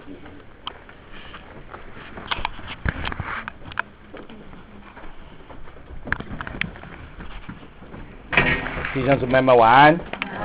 弟兄姊妹们晚安。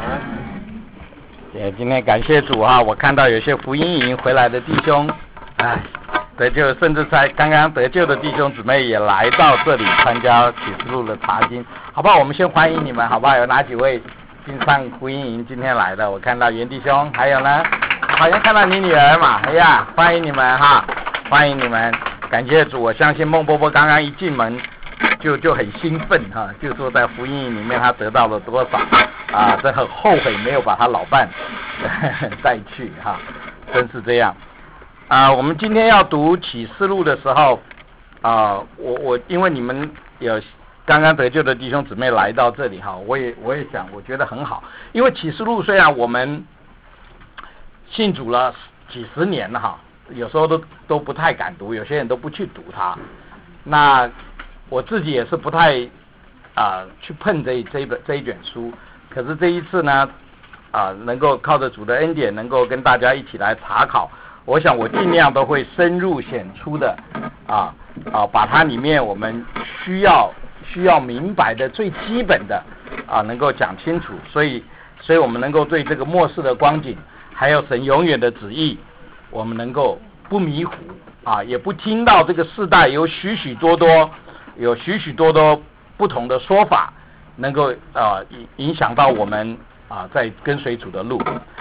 今天感谢主哈，我看到有些福音营回来的弟兄，得救，甚至在刚刚得救的弟兄姊妹也来到这里参加启示录的查经，好不好？我们先欢迎你们，好不好？有哪几位上福音营今天来的？我看到袁弟兄，还有呢，好像看到你女儿嘛，哎呀，欢迎你们哈，欢迎你们，感谢主！我相信孟伯伯刚刚一进门就很兴奋哈，就说在福音营里面他得到了多少啊，这很后悔没有把他老伴带去哈，真是这样。我们今天要读启示录的时候，我因为你们有刚刚得救的弟兄姊妹来到这里哈，我也想，我觉得很好，因为启示录虽然我们信主了几十年了哈，有时候都不太敢读，有些人都不去读它。那我自己也是不太去碰这一卷书，可是这一次呢，能够靠着主的恩典，能够跟大家一起来查考。我想我尽量都会深入浅出的把它里面我们需要明白的最基本的能够讲清楚，所以我们能够对这个末世的光景，还有神永远的旨意，我们能够不迷糊也不听到这个世代有许许多多不同的说法，能够影响到我们在跟随主的路。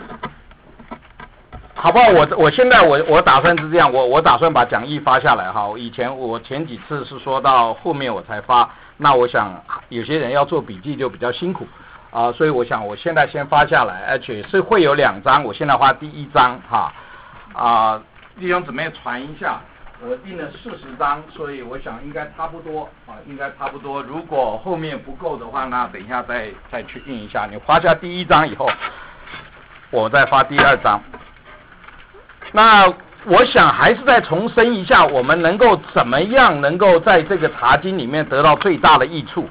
好不好？我现在我打算是这样，我打算把讲义发下来哈。我前几次是说到后面我才发，那我想有些人要做笔记就比较辛苦所以我想我现在先发下来，而且是会有2章，我现在发第1章哈弟兄姊妹传一下，我订了40章，所以我想应该差不多应该差不多。如果后面不够的话，那等一下再去印一下。你发下第1章以后，我再发第2章。那我想还是再重申一下，我们能够怎么样能够在这个查经里面得到最大的益处。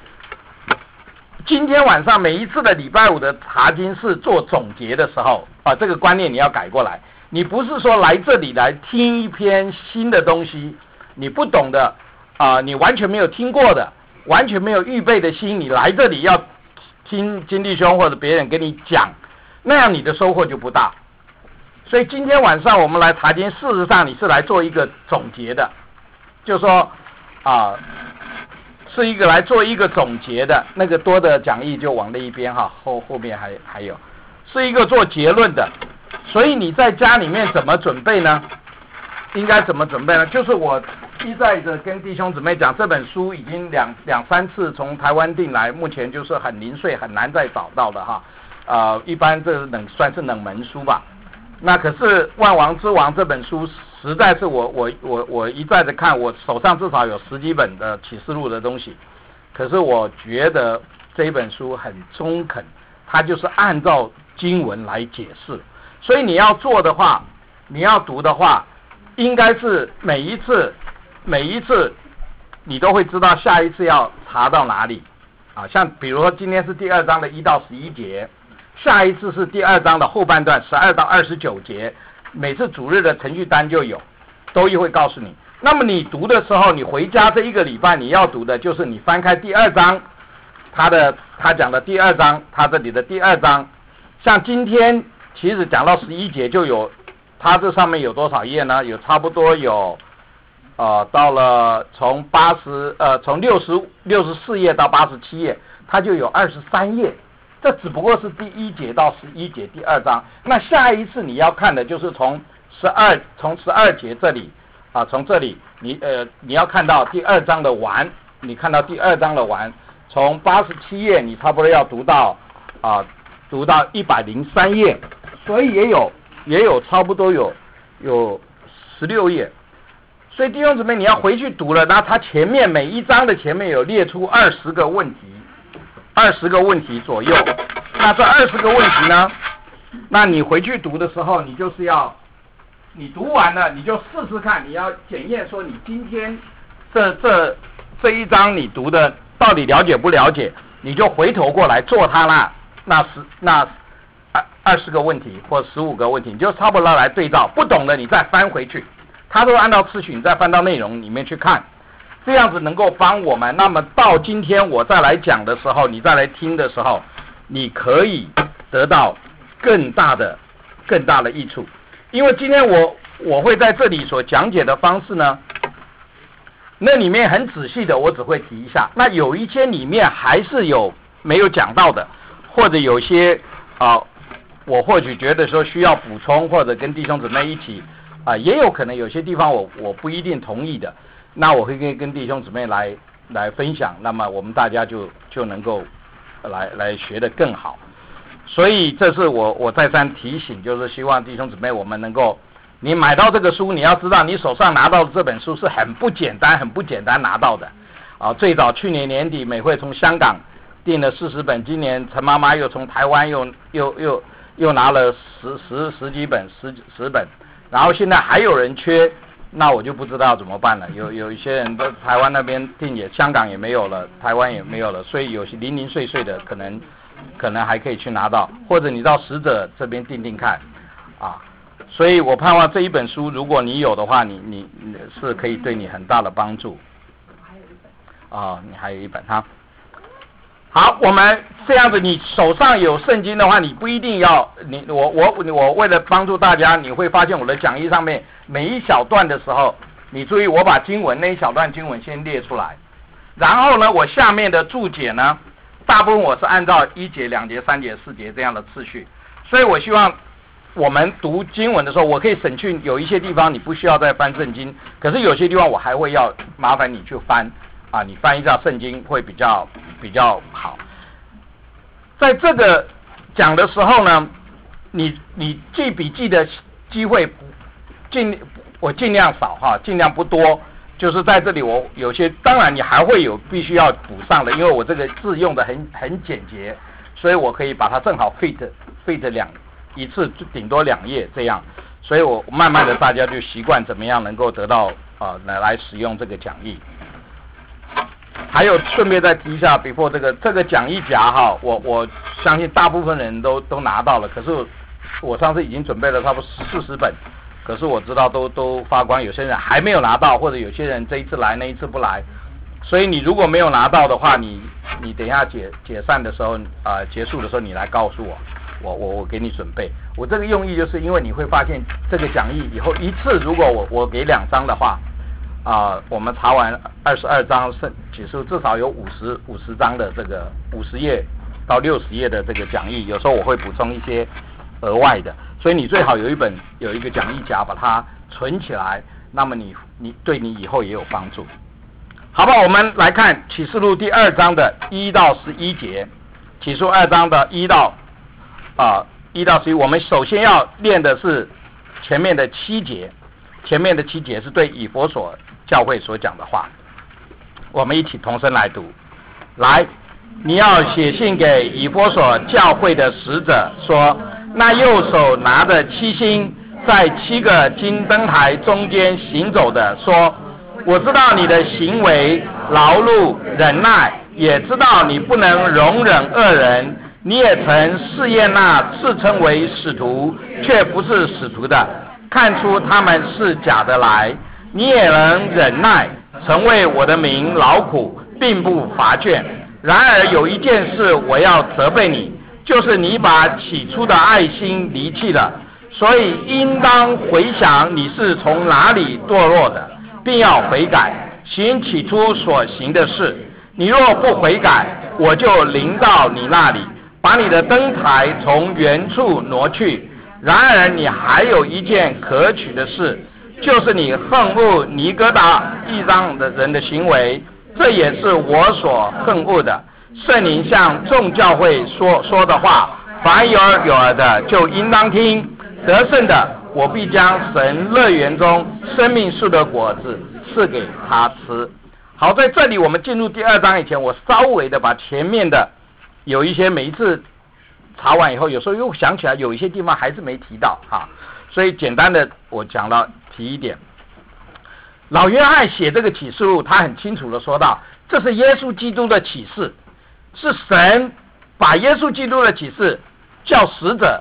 今天晚上每一次的礼拜5的查经是做总结的时候这个观念你要改过来。你不是说来这里来听一篇新的东西，你不懂的你完全没有听过的，完全没有预备的心，你来这里要听金弟兄或者别人跟你讲，那样你的收获就不大。所以今天晚上我们来查经，事实上你是来做一个总结的，就是说是一个来做一个总结的，那个多的讲义就往那一边后面还有，是一个做结论的。所以你在家里面怎么准备呢？应该怎么准备呢？就是我一再的跟弟兄姊妹讲，这本书已经两三次从台湾订来，目前就是很零碎，很难再找到的一般这算是冷门书吧。那可是《万王之王》这本书实在是我一再的看，我手上至少有10几本的启示录的东西，可是我觉得这一本书很中肯，它就是按照经文来解释。所以你要做的话，你要读的话，应该是每一次你都会知道下一次要查到哪里像比如说今天是第2章的1到11节，下一次是第2章的后半段12到29节，每次主日的程序单就有，都会告诉你。那么你读的时候，你回家这1个礼拜你要读的就是你翻开第2章，他讲的第2章，他这里的第2章，像今天其实讲到11节就有，它这上面有多少页呢？有差不多有到了从64页到87页，它就有23页。这只不过是第1节到11节第2章。那下一次你要看的就是从12节这里从这里你要看到第2章的完，你看到第2章的完，从87页你差不多要读到103页。所以也有差不多有16页，所以弟兄姊妹你要回去读了，那它前面每一章的前面有列出20个问题左右。那这20个问题呢，那你回去读的时候，你就是你读完了你就试试看，你要检验说你今天这一章你读的到底了解不了解，你就回头过来做它 20个问题或15个问题，你就差不多来对照，不懂的你再翻回去，它都按照次序，你再翻到内容里面去看，这样子能够帮我们。那么到今天我再来讲的时候，你再来听的时候，你可以得到更大的益处。因为今天我会在这里所讲解的方式呢，那里面很仔细的我只会提一下，那有一些里面还是没有讲到的，或者有些我或许觉得说需要补充，或者跟弟兄姊妹一起也有可能有些地方我不一定同意的，那我会跟弟兄姊妹来分享，那么我们大家就能够来学得更好。所以这是我再三提醒，就是希望弟兄姊妹我们能够，你买到这个书，你要知道你手上拿到的这本书是很不简单拿到的最早去年年底美会从香港订了40本，今年陈妈妈又从台湾又拿了十几本10本，然后现在还有人缺，那我就不知道怎么办了。有一些人在台湾那边订香港也没有了，台湾也没有了，所以有些零零碎碎的可能还可以去拿到，或者你到使者这边订看所以我盼望这一本书如果你有的话，你是可以对你很大的帮助。你还有一本哈。好，我们这样子，你手上有圣经的话，你不一定要我为了帮助大家，你会发现我的讲义上面每一小段的时候，你注意我把经文那一小段经文先列出来，然后呢，我下面的注解呢，大部分我是按照1节、2节、3节、4节这样的次序，所以我希望我们读经文的时候，我可以省去有一些地方你不需要再翻圣经，可是有些地方我还会要麻烦你去翻你翻一下圣经会比较好。在这个讲的时候呢，你记笔记的机会我尽量少尽量不多，就是在这里我有些当然你还会有必须要补上的，因为我这个字用的很简洁，所以我可以把它正好 fit 一次顶多2页这样，所以我慢慢的大家就习惯怎么样能够得到来使用这个讲义。还有顺便再提一下 before 这个讲义夹我相信大部分人都拿到了，可是我上次已经准备了差不多40本，可是我知道都发光，有些人还没有拿到，或者有些人这一次来那一次不来，所以你如果没有拿到的话，你等一下解散的时候结束的时候你来告诉我给你准备。我这个用意就是因为你会发现这个讲义以后一次如果我给2张的话我们查完22章结束，至少有50章的这个50页到60页的这个讲义，有时候我会补充一些额外的，所以你最好有一个讲义夹把它存起来，那么你对你以后也有帮助。好吧，我们来看启示录第2章的1到11节，启示录2章的1到11，我们首先要练的是前面的7节，前面的7节是对以弗所教会所讲的话，我们一起同声来读。来，你要写信给以弗所教会的使者说，那右手拿着7星，在7个金灯台中间行走的说，我知道你的行为劳碌忍耐，也知道你不能容忍恶人，你也曾试验那自称为使徒却不是使徒的，看出他们是假的来，你也能忍耐，曾为我的名劳苦，并不乏倦。然而有一件事我要责备你，就是你把起初的爱心离弃了，所以应当回想你是从哪里堕落的，并要悔改，行起初所行的事。你若不悔改，我就临到你那里，把你的灯台从原处挪去。然而你还有一件可取的事，就是你恨恶尼哥底异邦的人的行为，这也是我所恨恶的。圣灵向众教会说的话，凡有耳的就应当听。得胜的，我必将神乐园中生命树的果子赐给他吃。好，在这里我们进入第2章以前，我稍微的把前面的有一些每一次查完以后，有时候又想起来有一些地方还是没提到所以简单的我讲了提一点。老约翰写这个启示录，他很清楚的说到，这是耶稣基督的启示，是神把耶稣基督的启示叫使者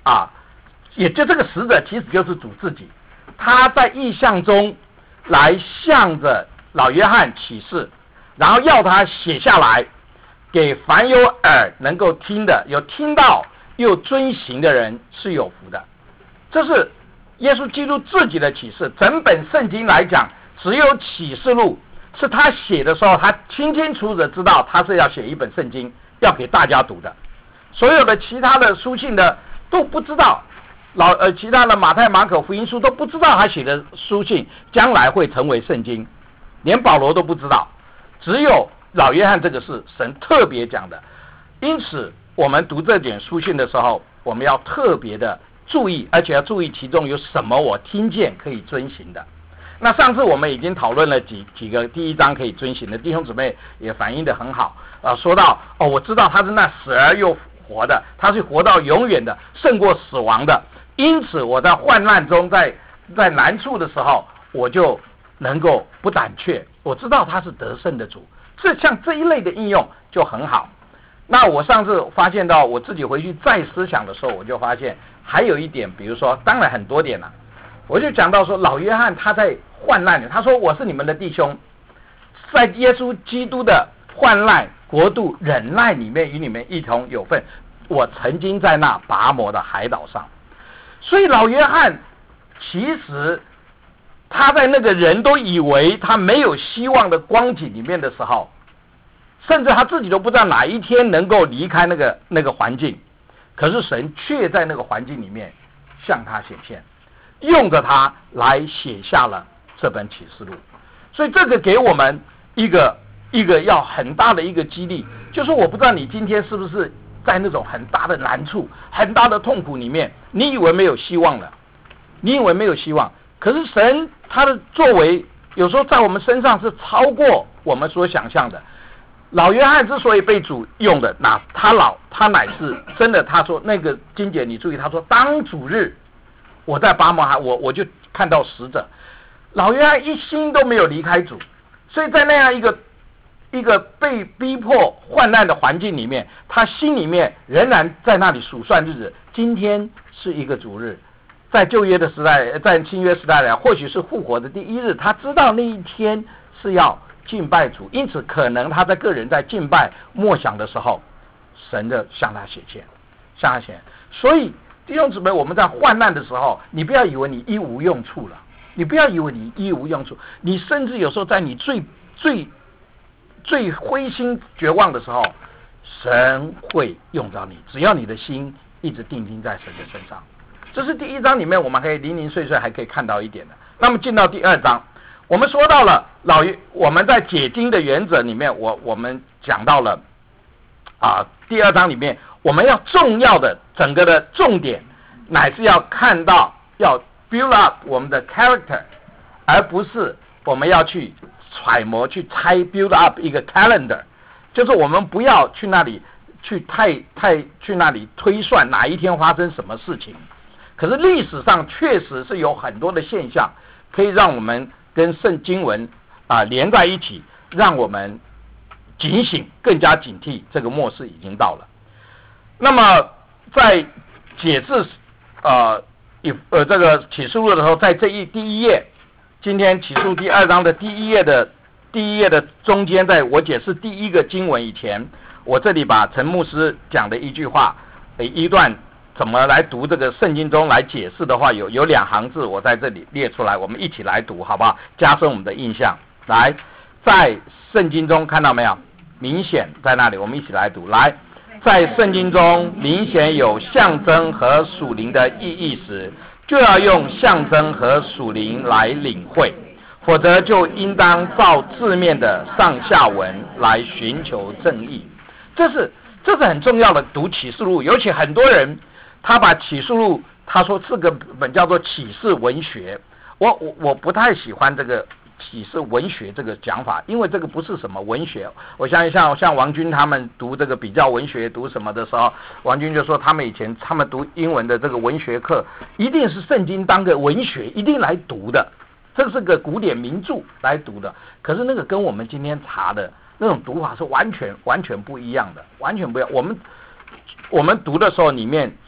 也就这个使者其实就是主自己，他在异象中来向着老约翰启示，然后要他写下来，给凡有耳能够听的，有听到又遵行的人是有福的。这是耶稣基督自己的启示。整本圣经来讲，只有启示录是他写的时候，他清清楚楚的知道他是要写一本圣经，要给大家读的。所有的其他的书信的都不知道，其他的马太、马可福音书都不知道他写的书信将来会成为圣经，连保罗都不知道，只有老约翰这个是神特别讲的。因此我们读这点书信的时候，我们要特别的注意，而且要注意其中有什么我听见可以遵行的。那上次我们已经讨论了几个第一章可以遵行的，弟兄姊妹也反映得很好说到我知道他是那死而又活的，他是活到永远的，胜过死亡的。因此我在患难中，在难处的时候，我就能够不胆怯，我知道他是得胜的主。像这一类的应用就很好。那我上次发现到我自己回去再思想的时候，我就发现还有一点，比如说当然很多点了，我就讲到说老约翰他在患难里，他说我是你们的弟兄，在耶稣基督的患难国度忍耐里面与你们一同有份，我曾经在那拔摩的海岛上。所以老约翰其实他在那个人都以为他没有希望的光景里面的时候，甚至他自己都不知道哪一天能够离开那个环境，可是神却在那个环境里面向他显现，用着他来写下了这本启示录。所以这个给我们一个要很大的一个激励，就是我不知道你今天是不是在那种很大的难处、很大的痛苦里面，你以为没有希望了，你以为没有希望，可是神他的作为有时候在我们身上是超过我们所想象的。老约翰之所以被主用的，他乃是真的。他说那个经节你注意，他说当主日我在拔摩海，我就看到使者。老约翰一心都没有离开主，所以在那样一个被逼迫患难的环境里面，他心里面仍然在那里数算日子。今天是一个主日，在旧约的时代，在新约时代来，或许是复活的第一日，他知道那一天是要敬拜主，因此可能他在个人在敬拜默想的时候，神就向他显现，所以弟兄姊妹，我们在患难的时候，你不要以为你一无用处了，你不要以为你一无用处，你甚至有时候在你最灰心绝望的时候，神会用着你，只要你的心一直定睛在神的身上。这是第一章里面我们可以零零碎碎还可以看到一点的。那么进到第二章，我们说到了我们在解经的原则里面，我们讲到了第二章里面我们要重要的整个的重点，乃是要看到要 build up 我们的 character， 而不是我们要去揣摩去猜 build up 一个 calendar， 就是我们不要去那里去去那里推算哪一天发生什么事情。可是历史上确实是有很多的现象，可以让我们跟圣经文连在一起，让我们警醒，更加警惕，这个末世已经到了。那么在解释这个启示录的时候，在第一页，今天启示录第二章的第一页的中间，在我解释第一个经文以前，我这里把陈牧师讲的一句话一段怎么来读这个圣经中来解释的话，有两行字我在这里列出来，我们一起来读好不好？加深我们的印象。来，在圣经中看到没有？明显在那里，我们一起来读。来，在圣经中明显有象征和属灵的意义时，就要用象征和属灵来领会，否则就应当照字面的上下文来寻求正义。这是很重要的。读启示录，尤其很多人他把启示录他说这个本叫做启示文学，我不太喜欢这个启示文学这个讲法，因为这个不是什么文学。我相信像王军他们读这个比较文学读什么的时候，王军就说他们以前他们读英文的这个文学课，一定是圣经当个文学一定来读的，这是个古典名著来读的。可是那个跟我们今天查的那种读法是完全不一样的，完全不一样。我们读的时候里面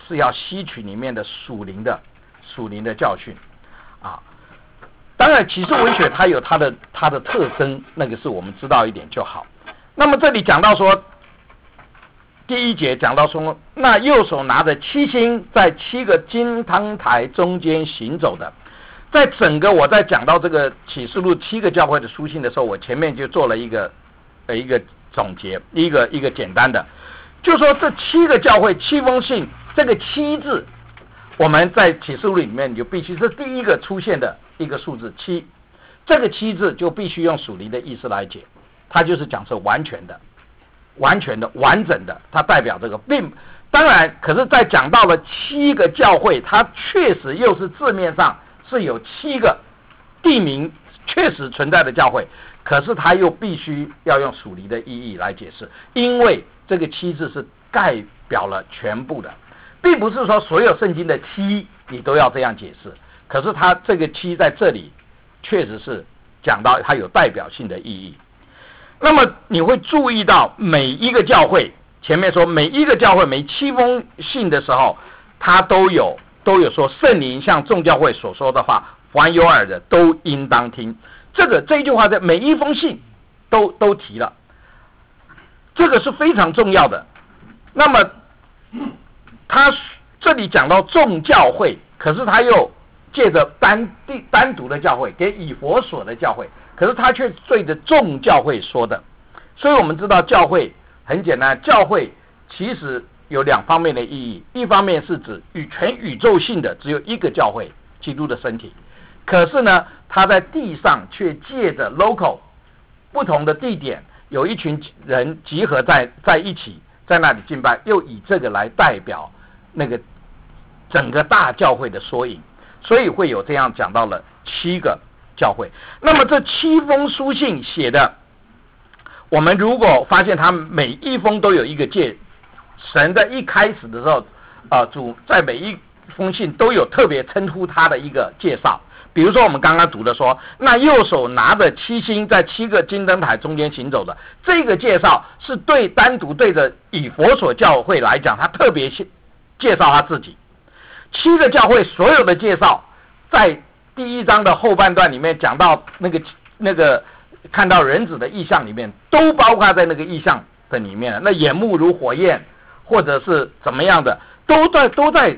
是要吸取里面的属灵的教训啊。当然启示文学它有它的特征，那个是我们知道一点就好。那么这里讲到说，第一节讲到说，那右手拿着7星，在7个金汤台中间行走的。在整个我在讲到这个启示录7个教会的书信的时候，我前面就做了一个总结，一个简单的，就说这7个教会7封信，这个7字，我们在启示录里面就必须是第一个出现的一个数字7，这个7字就必须用属灵的意思来解，它就是讲是完全的、完整的，它代表这个当然，可是在讲到了7个教会，它确实又是字面上是有7个地名确实存在的教会，可是它又必须要用属灵的意义来解释，因为这个7字是代表了全部的，并不是说所有圣经的7你都要这样解释，可是它这个7在这里确实是讲到它有代表性的意义。那么你会注意到每一个教会，前面说每一个教会每7封信的时候，它都有说圣灵向众教会所说的话，凡有耳的都应当听。这一句话在每一封信都提了，这个是非常重要的。那么他这里讲到众教会，可是他又借着单独的教会给以弗所的教会，可是他却对着众教会说的。所以我们知道教会很简单，教会其实有2方面的意义，一方面是指全宇宙性的只有一个教会，基督的身体，可是呢他在地上却借着 local 不同的地点，有一群人集合在一起，在那里敬拜，又以这个来代表那个整个大教会的缩影，所以会有这样讲到了7个教会。那么这7封书信写的，我们如果发现他每一封都有一个神在一开始的时候，主在每一封信都有特别称呼他的一个介绍。比如说我们刚刚读的说，那右手拿着7星，在7个金灯台中间行走的，这个介绍是单独对着以弗所教会来讲，他特别介绍他自己。7个教会所有的介绍，在第1章的后半段里面讲到那个看到人子的意象里面，都包括在那个意象的里面了。那眼目如火焰，或者是怎么样的，都在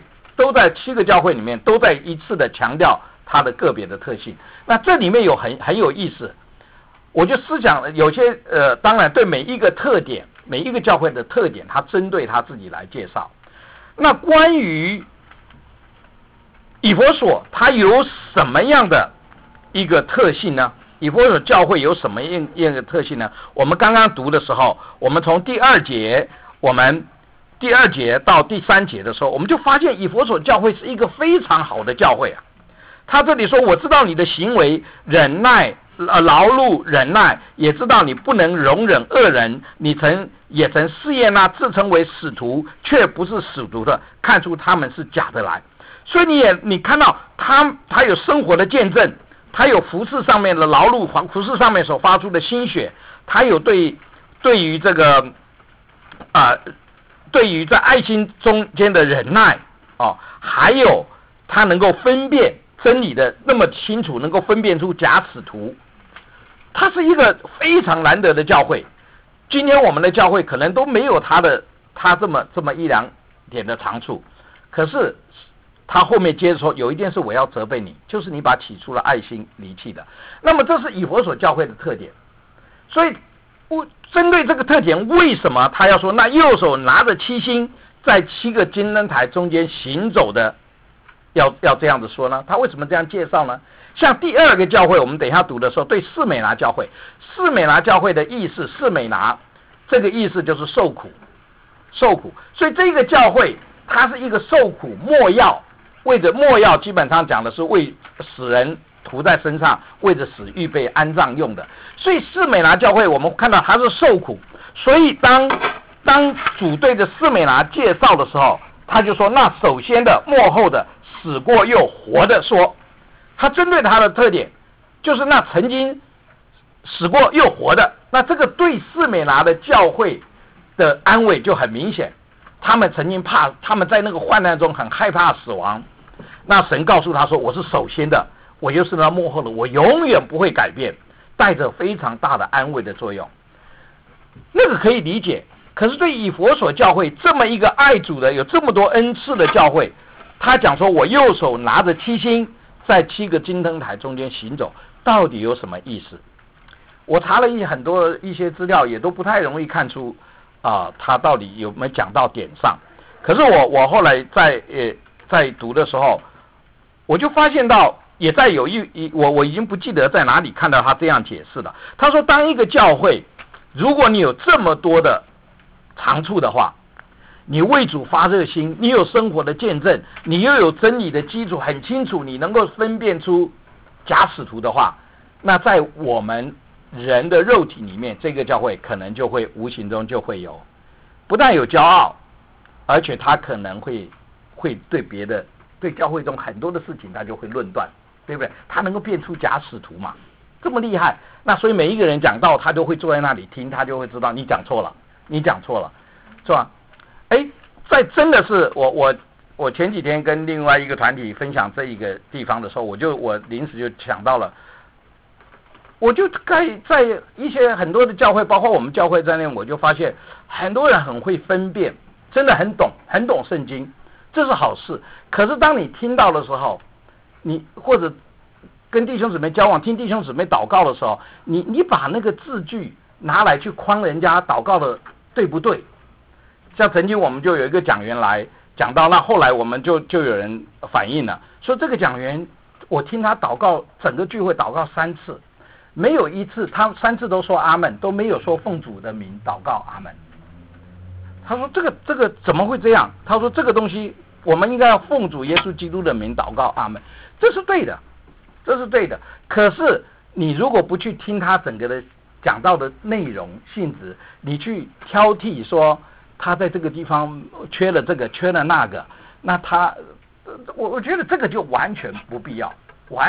7个教会里面都在一次的强调它的个别的特性。那这里面有很有意思，我就思想有些当然对每一个特点，每一个教会的特点，他针对他自己来介绍。那关于以弗所，它有什么样的一个特性呢？以弗所教会有什么样的特性呢？我们刚刚读的时候，我们从第2节到第3节的时候，我们就发现以弗所教会是一个非常好的教会啊。他这里说，我知道你的行为忍耐劳碌忍耐，也知道你不能容忍恶人，你也曾试验那自称为使徒却不是使徒的，看出他们是假的来。所以你看到他有生活的见证，他有服事上面的劳碌，服事上面所发出的心血，他有对于这个对于在爱心中间的忍耐还有他能够分辨真理的那么清楚，能够分辨出假使徒。他是一个非常难得的教会。今天我们的教会可能都没有他这么1-2点的长处，可是他后面接着说，有一件事我要责备你，就是你把起初的爱心离弃的。那么这是以弗所教会的特点。所以针对这个特点，为什么他要说那右手拿着7星，在7个金灯台中间行走的，要这样子说呢？他为什么这样介绍呢？像第2个教会，我们等一下读的时候，对士美拿教会，士美拿教会的意思，士美拿这个意思就是受苦。所以这个教会它是一个受苦没药，为着没药基本上讲的是为死人涂在身上，为着死预备安葬用的。所以士美拿教会我们看到它是受苦，所以当主对着士美拿介绍的时候，他就说那首先的末后的死过又活的说，他针对他的特点就是那曾经死过又活的，那这个对士美拿的教会的安慰就很明显。 他们曾经他们在那个患难中很害怕死亡。那神告诉他说：“我是首先的，我又是那幕后的，我永远不会改变。”带着非常大的安慰的作用，那个可以理解。可是对以弗所教会这么一个爱主的、有这么多恩赐的教会，他讲说：“我右手拿着7星，在7个金灯台中间行走。”到底有什么意思？我查了很多一些资料，也都不太容易看出他到底有没有讲到点上。可是我后来在读的时候，我就发现到。也在我已经不记得在哪里看到他这样解释了。他说，当一个教会，如果你有这么多的长处的话，你为主发热心，你有生活的见证，你又有真理的基础很清楚，你能够分辨出假使徒的话，那在我们人的肉体里面，这个教会可能就会无形中就会有，不但有骄傲，而且他可能会对教会中很多的事情他就会论断。对不对？他能够变出假使徒嘛？这么厉害，那所以每一个人讲道，他都会坐在那里听，他就会知道你讲错了，是吧？在真的是我前几天跟另外一个团体分享这一个地方的时候，我临时就想到了，我就在一些很多的教会，包括我们教会在内，我就发现很多人很会分辨，真的很懂圣经，这是好事。可是当你听到的时候，你或者跟弟兄姊妹交往，听弟兄姊妹祷告的时候，你把那个字句拿来去框人家祷告的对不对？像曾经我们就有一个讲员来讲到，那后来我们就有人反映了，说这个讲员我听他祷告，整个聚会祷告3次，没有一次他3次都说阿们，都没有说奉主的名祷告阿们。他说这个怎么会这样？他说这个东西我们应该要奉主耶稣基督的名祷告阿们。这是对的，可是你如果不去听他整个的讲到的内容性质，你去挑剔说他在这个地方缺了这个缺了那个，那我觉得这个就完全不必要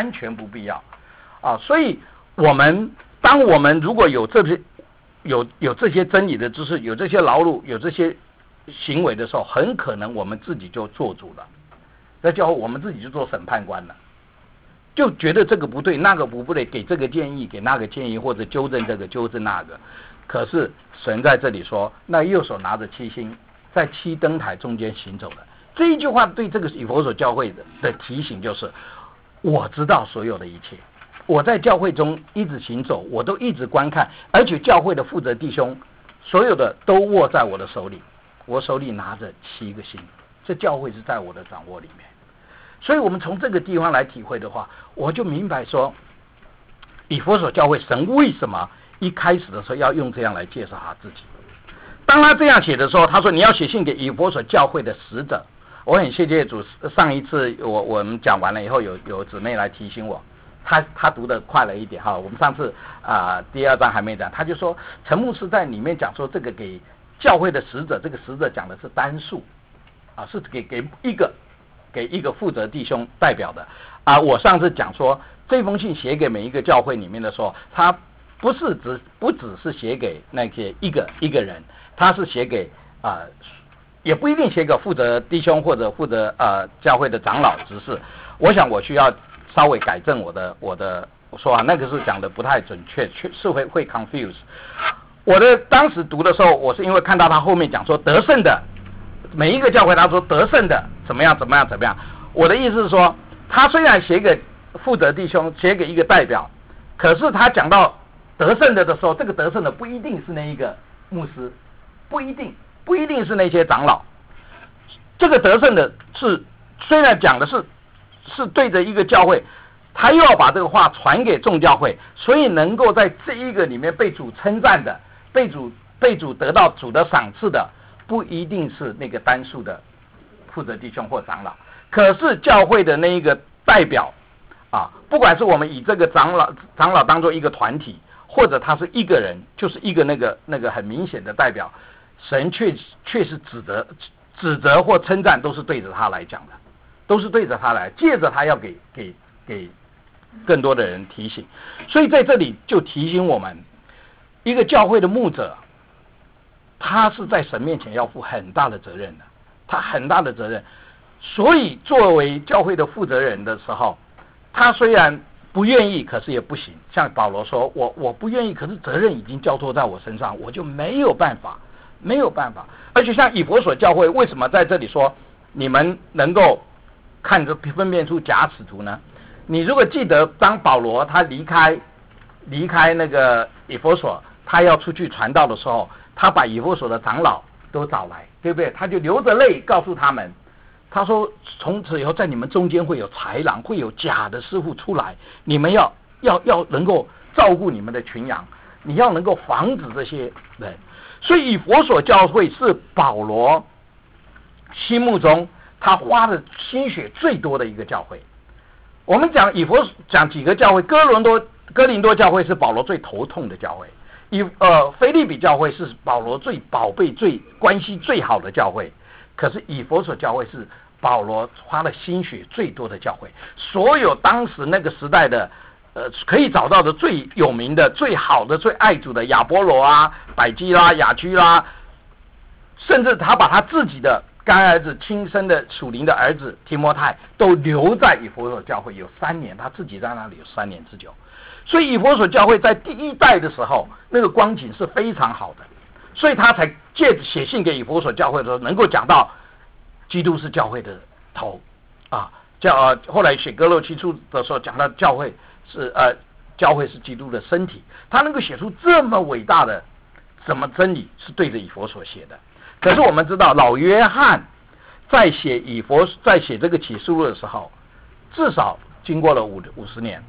啊！所以当我们如果有这些真理的知识，有这些劳碌，有这些行为的时候，很可能我们自己就做主了。那叫我们自己就做审判官了，就觉得这个不对，那个不对，给这个建议，给那个建议，或者纠正这个，纠正那个。可是神在这里说，那右手拿着7星，在7灯台中间行走的这一句话，对这个以弗所教会的提醒就是：我知道所有的一切，我在教会中一直行走，我都一直观看，而且教会的负责弟兄，所有的都握在我的手里，我手里拿着7个星。这教会是在我的掌握里面，所以我们从这个地方来体会的话，我就明白说，以弗所教会神为什么一开始的时候要用这样来介绍他自己。当他这样写的时候，他说你要写信给以弗所教会的使者。我很谢谢主，上一次我们讲完了以后，有姊妹来提醒我，他读得快了一点哈。我们上次第2章还没讲，他就说陈牧师在里面讲说这个给教会的使者，这个使者讲的是单数。是给一个负责弟兄代表的我上次讲说，这封信写给每一个教会里面的时候，他不只是写给那些一个人，他是写给也不一定写给负责弟兄或者负责教会的长老执事。我想我需要稍微改正我的说那个是讲的不太准确，是会 confuse。我的当时读的时候，我是因为看到他后面讲说得胜的。每一个教会他说得胜的怎么样，我的意思是说，他虽然写给负责弟兄，写给一个代表，可是他讲到得胜的时候，这个得胜的不一定是那一个牧师，不一定是那些长老。这个得胜的是虽然讲的是对着一个教会，他又要把这个话传给众教会，所以能够在这一个里面被主称赞的，被主得到主的赏赐的，不一定是那个单数的负责弟兄或长老，可是教会的那一个代表不管是我们以这个长老当做一个团体，或者他是一个人，就是一个那个很明显的代表，神确实指责或称赞都是对着他来讲的，都是对着他来，借着他要给更多的人提醒。所以在这里就提醒我们，一个教会的牧者他是在神面前要负很大的责任的，他很大的责任。所以作为教会的负责人的时候，他虽然不愿意，可是也不行。像保罗说，我不愿意，可是责任已经交托在我身上，我就没有办法。而且像以弗所教会，为什么在这里说你们能够看着分辨出假使徒呢？你如果记得，当保罗他离开那个以弗所，他要出去传道的时候，他把以弗所的长老都找来，对不对？他就流着泪告诉他们，他说从此以后在你们中间会有豺狼，会有假的师傅出来，你们要能够照顾你们的群羊，你要能够防止这些人。所以以弗所教会是保罗心目中他花的心血最多的一个教会。我们讲几个教会，哥林多教会是保罗最头痛的教会，腓立比教会是保罗最宝贝、最关系最好的教会。可是以弗所教会是保罗花了心血最多的教会。所有当时那个时代的可以找到的最有名的、最好的、最爱主的亚波罗啊、百基拉、雅居拉，甚至他把他自己的干儿子、亲生的属灵的儿子提摩太都留在以弗所教会有3年，他自己在那里有3年之久。所以以弗所教会在第一代的时候，那个光景是非常好的，所以他才借着写信给以弗所教会的时候，能够讲到基督是教会的头啊。后来写哥罗西书的时候讲到教会是基督的身体，他能够写出这么伟大的什么真理，是对着以弗所写的。可是我们知道，老约翰在写这个启示录的时候，至少经过了50年，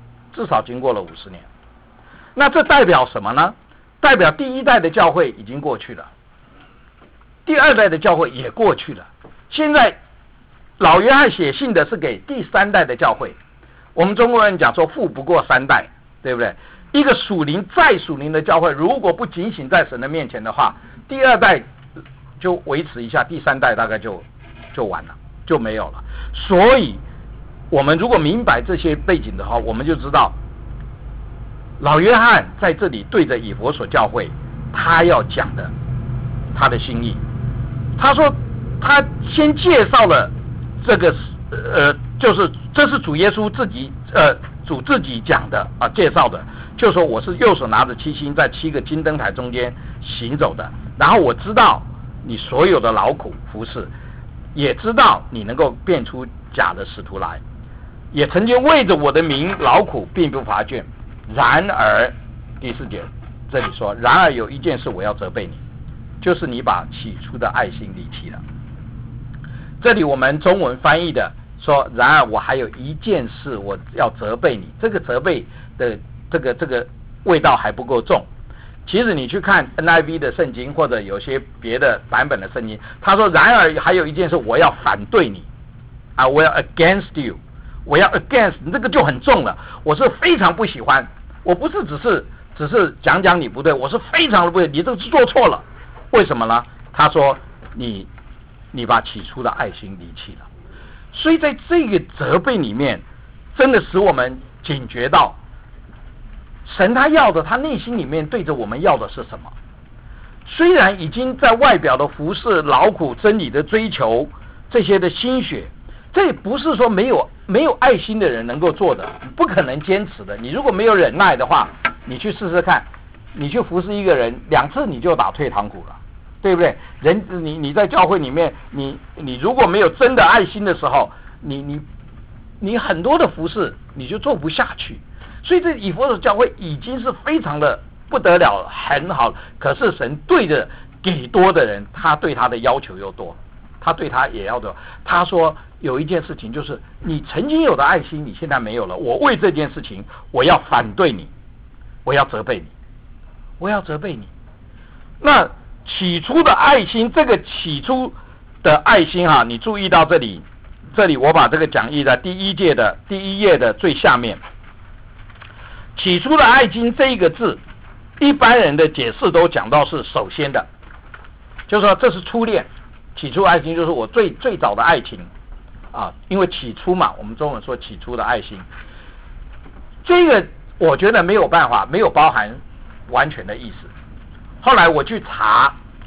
那这代表什么呢？代表第一代的教会已经过去了，第2代的教会也过去了。现在老约翰写信的是给第3代的教会。我们中国人讲说富不过3代，对不对？一个属灵的教会，如果不警醒在神的面前的话，第2代就维持一下，第3代大概就完了，就没有了。所以我们如果明白这些背景的话，我们就知道老约翰在这里对着以弗所教会他要讲的他的心意。他说他先介绍了这个就是这是主耶稣主自己讲的介绍的，就说我是右手拿着7星，在7个金灯台中间行走的，然后我知道你所有的劳苦服侍，也知道你能够变出假的使徒来，也曾经为着我的名劳苦并不乏倦。然而第4节这里说，然而有一件事我要责备你，就是你把起初的爱心离弃了。这里我们中文翻译的说，然而我还有一件事我要责备你，这个责备的这个味道还不够重。其实你去看 NIV 的圣经，或者有些别的版本的圣经，他说然而还有一件事我要反对你我要 against you， 我要 against， 这个就很重了。我是非常不喜欢，我不是只是讲你不对，我是非常的不对，你这做错了。为什么呢？他说你把起初的爱心离弃了。所以在这个责备里面，真的使我们警觉到神他要的，他内心里面对着我们要的是什么。虽然已经在外表的服侍、劳苦、真理的追求这些的心血，这也不是说没有爱心的人能够做的，不可能坚持的。你如果没有忍耐的话，你去试试看，你去服侍一个人2次你就打退堂鼓了，对不对？你在教会里面，你如果没有真的爱心的时候，你很多的服侍你就做不下去。所以这以弗所教会已经是非常的不得了，很好。可是神对着给多的人，他对他的要求又多，他对他也要多。他说有一件事情，就是你曾经有的爱心，你现在没有了。我为这件事情，我要反对你，我要责备你。那起初的爱心，这个起初的爱心你注意到这里我把这个讲义在第1页的最下面。起初的爱心这一个字，一般人的解释都讲到是首先的，就是说这是初恋。起初爱心就是我最早的爱情因为起初嘛，我们中文说起初的爱心，这个我觉得没有办法，没有包含完全的意思。后来我去查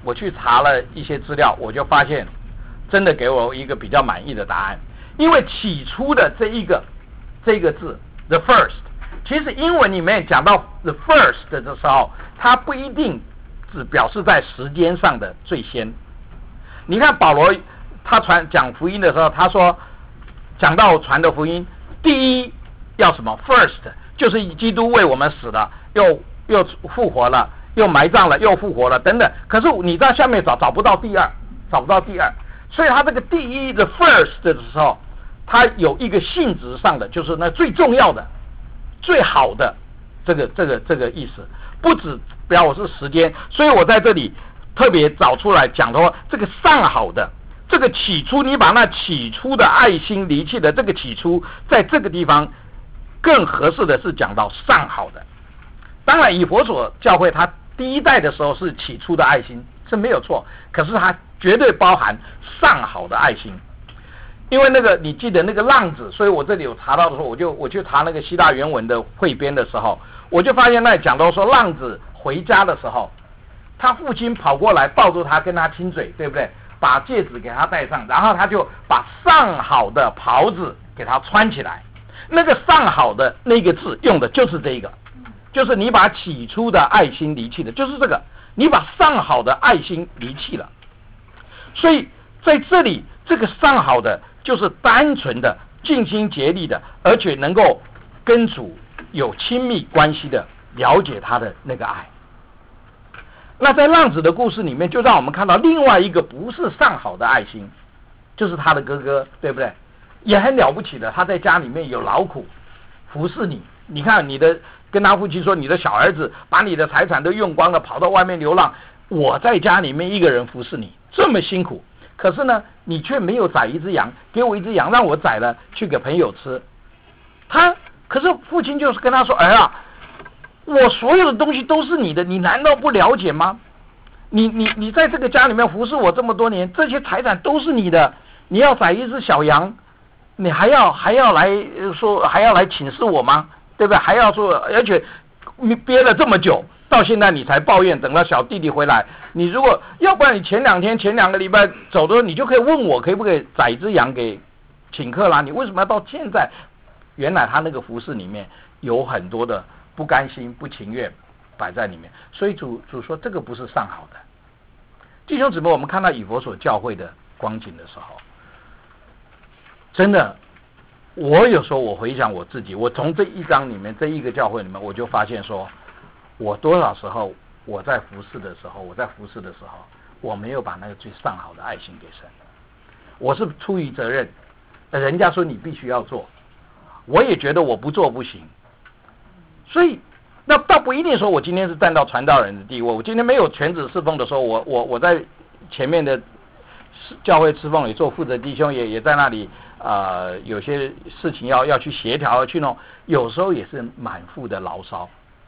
我去查了一些资料，我就发现真的给我一个比较满意的答案。因为起初的这个字 the first， 其实英文里面讲到 the first 的时候，它不一定只表示在时间上的最先。你看保罗他讲福音的时候，他说讲到传的福音，第一要什么 first， 就是基督为我们死了，又复活了，又埋葬了，又复活了等等。可是你在下面找不到第二，所以他这个第一的 first 的时候，它有一个性质上的，就是那最重要的、最好的这个意思，不只表示时间。所以我在这里特别找出来讲说，这个上好的，这个起初，你把那起初的爱心离弃的这个起初，在这个地方更合适的是讲到上好的。当然，以弗所教会它第一代的时候是起初的爱心是没有错，可是它绝对包含上好的爱心。因为那个你记得那个浪子，所以我这里有查到的时候，我去查那个希腊原文的汇编的时候，我就发现那里讲到说，浪子回家的时候，他父亲跑过来抱住他，跟他亲嘴，对不对？把戒指给他戴上，然后他就把上好的袍子给他穿起来。那个上好的那个字用的就是这个，就是你把起初的爱心离弃的，就是这个，你把上好的爱心离弃了。所以在这里，这个上好的就是单纯的、尽心竭力的，而且能够跟主有亲密关系的，了解他的那个爱。那在浪子的故事里面，就让我们看到另外一个不是上好的爱心，就是他的哥哥，对不对？也很了不起的，他在家里面有劳苦服侍你。你看你的跟他父亲说，你的小儿子把你的财产都用光了，跑到外面流浪，我在家里面一个人服侍你，这么辛苦，可是呢，你却没有宰一只羊，给我一只羊让我宰了去给朋友吃。可是父亲就是跟他说，儿啊，我所有的东西都是你的，你难道不了解吗？你在这个家里面服侍我这么多年，这些财产都是你的，你要宰一只小羊，你还要来请示我吗？对不对？还要说，而且你憋了这么久，到现在你才抱怨，等到小弟弟回来，你如果要不然你前2个礼拜走的时候，你就可以问我可不可以宰一只羊给请客啦？你为什么要到现在？原来他那个服侍里面有很多的不甘心、不情愿摆在里面，所以主说这个不是上好的。弟兄姊妹，我们看到以弗所教会的光景的时候，真的，我有时候我回想我自己，我从这一章里面这一个教会里面，我就发现说，我多少时候我在服侍的时候，我没有把那个最上好的爱心给神，我是出于责任，人家说你必须要做，我也觉得我不做不行，所以那倒不一定说我今天是站到传道人的地位，我今天没有全职侍奉的时候，我在前面的教会侍奉里做负责弟兄，也在那里有些事情要去协调去弄，有时候也是满腹的牢骚。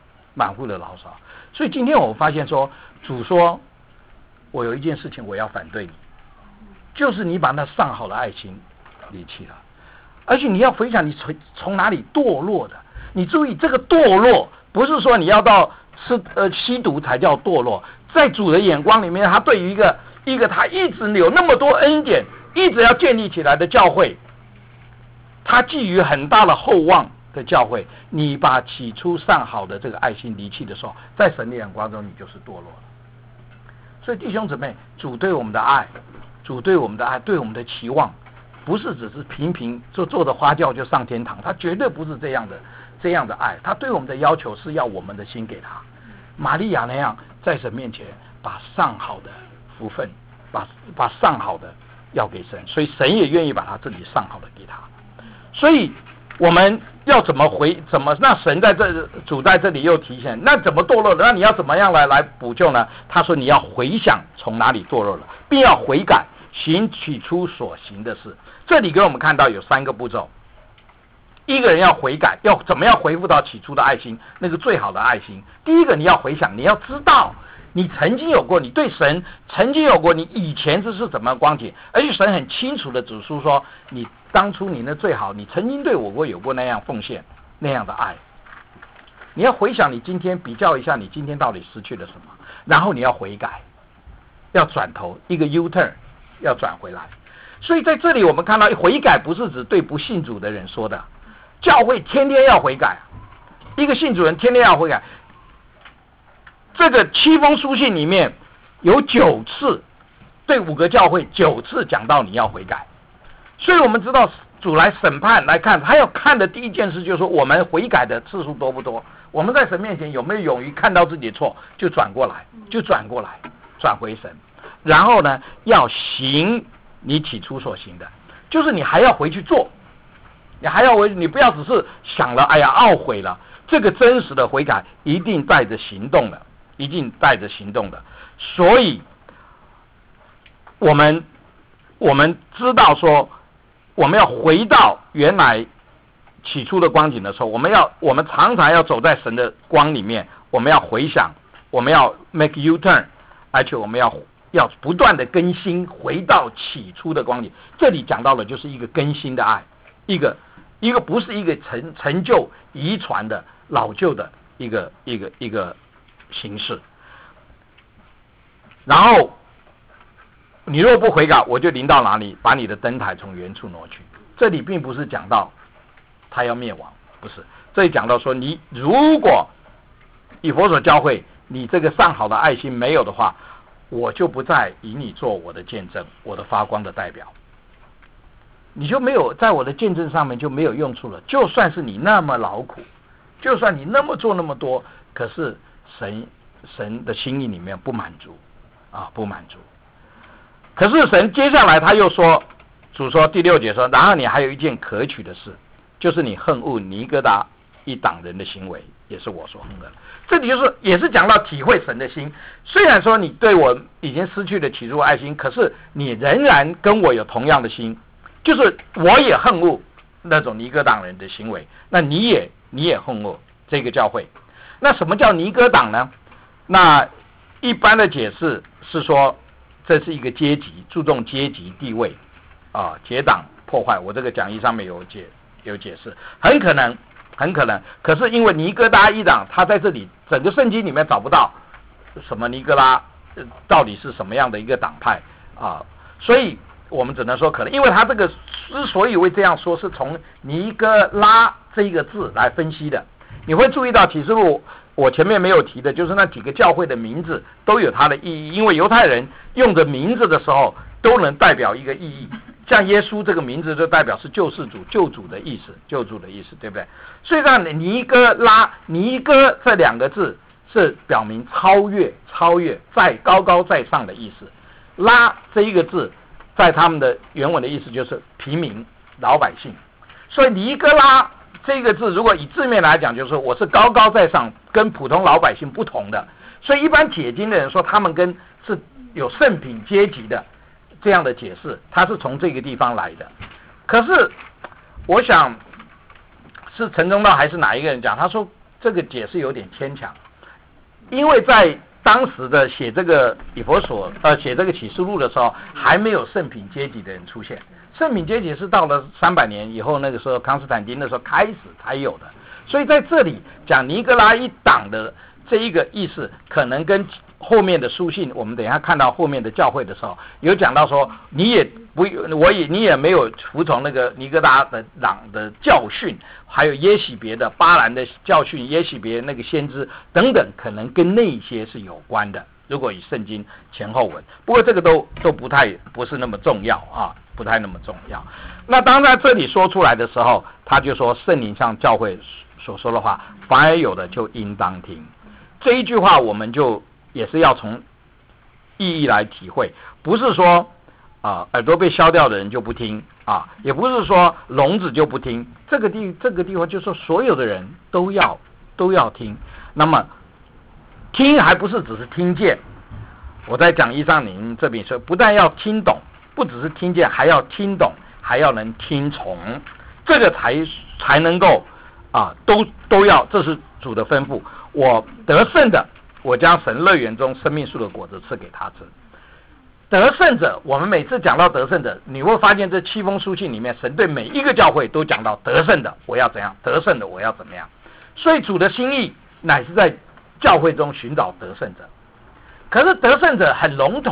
所以今天我发现说，主说我有一件事情我要反对你，就是你把那上好的爱心离弃了，而且你要回想你从哪里堕落的。你注意，这个堕落不是说你要到吸毒才叫堕落，在主的眼光里面，他对于一个他一直有那么多恩典，一直要建立起来的教会，他寄予很大的厚望的教会，你把起初上好的这个爱心离弃的时候，在神的眼光中，你就是堕落了。所以弟兄姊妹，主对我们的爱，对我们的期望，不是只是平平做的花轿就上天堂，他绝对不是这样的爱。他对我们的要求是要我们的心给他，玛利亚那样在神面前把上好的福分，把上好的要给神，所以神也愿意把他自己上好的给他。所以我们要那神在主在这里又提醒，那怎么堕落的？那你要怎么样来补救呢？他说你要回想从哪里堕落了，并要悔改，行起初所行的事。这里给我们看到有3个步骤。一个人要悔改，要怎么样恢复到起初的爱心，那个最好的爱心。第一个，你要回想，你要知道你曾经有过，你对神曾经有过，你以前这是怎么光景，而且神很清楚的指出说，你当初你那最好，你曾经对我有过那样奉献，那样的爱。你要回想你今天，比较一下你今天到底失去了什么，然后你要悔改。 要转头，一个 U-turn 要转回来。所以在这里我们看到悔改不是指对不信主的人说的，教会天天要悔改，一个信主人天天要悔改。这个7封书信里面有9次对5个教会9次讲到你要悔改，所以我们知道主来审判来看，他要看的第一件事就是说我们悔改的次数多不多，我们在神面前有没有勇于看到自己的错就转过来，转回神，然后呢要行你起初所行的，就是你还要回去做，你不要只是想了哎呀懊悔了，这个真实的悔改一定带着行动的，所以我们知道说我们要回到原来起初的光景的时候，我们常常要走在神的光里面，我们要回想，我们要 make U-turn， 而且我们要不断的更新，回到起初的光景。这里讲到的就是一个更新的爱，一个不是一个陈旧遗传的老旧的一个形式。然后你若不悔改，我就临到哪里，把你的灯台从原处挪去。这里并不是讲到他要灭亡，不是，这里讲到说你如果以弗所教会你这个上好的爱心没有的话，我就不再以你做我的见证，我的发光的代表，你就没有在我的见证上面就没有用处了。就算是你那么劳苦，就算你那么做那么多，可是神的心意里面不满足。可是神接下来他又说，主说第6节说，然后你还有一件可取的事，就是你恨恶尼哥达一党人的行为，也是我所恨的。这里也是讲到体会神的心，虽然说你对我已经失去了起初爱心，可是你仍然跟我有同样的心，就是我也恨恶那种尼哥党人的行为，那你也恨恶这个教会。那什么叫尼哥党呢？那一般的解释是说，这是一个阶级，注重阶级地位结党破坏。我这个讲义上面有解释，很可能。可是因为尼哥达一党，他在这里整个圣经里面找不到什么尼哥拉到底是什么样的一个党派所以我们只能说可能，因为他这个之所以会这样说，是从尼哥拉这一个字来分析的。你会注意到启示录我前面没有提的，就是那几个教会的名字都有它的意义，因为犹太人用的名字的时候都能代表一个意义。像耶稣这个名字就代表是救世主、救主的意思，对不对？所以让尼哥拉、尼哥这2个字是表明超越、在高高在上的意思。拉这一个字在他们的原文的意思就是平民、老百姓。所以尼哥拉这个字如果以字面来讲，就是说我是高高在上，跟普通老百姓不同的。所以一般解经的人说他们是有圣品阶级的，这样的解释他是从这个地方来的。可是我想是陈忠道还是哪一个人讲，他说这个解释有点牵强，因为在当时的写这个以弗所写这个启示录的时候，还没有圣品阶级的人出现。圣品阶级是到了300年以后，那个时候康斯坦丁的时候开始才有的。所以在这里讲尼哥拉一党的这一个意思，可能跟后面的书信，我们等一下看到后面的教会的时候，有讲到说你也没有服从那个尼哥达的党的教训，还有耶洗别的巴兰的教训，耶洗别那个先知等等，可能跟那些是有关的。如果以圣经前后文，不过这个都不是那么重要不太那么重要。那当在这里说出来的时候，他就说圣灵向教会所说的话，凡而有的就应当听。这一句话我们就也是要从意义来体会，不是说耳朵被削掉的人就不听也不是说聋子就不听。这个地方就是说所有的人都要听。那么听还不是只是听见，我在讲义上您这边说，不但要听懂，不只是听见，还要听懂，还要能听从，这个才能够都要，这是主的吩咐。我得胜的，我将神乐园中生命树的果子赐给他吃。得胜者，我们每次讲到得胜者，你会发现这7封书信里面，神对每一个教会都讲到得胜的我要怎样，得胜的我要怎么样。所以主的心意乃是在教会中寻找得胜者。可是得胜者很笼统，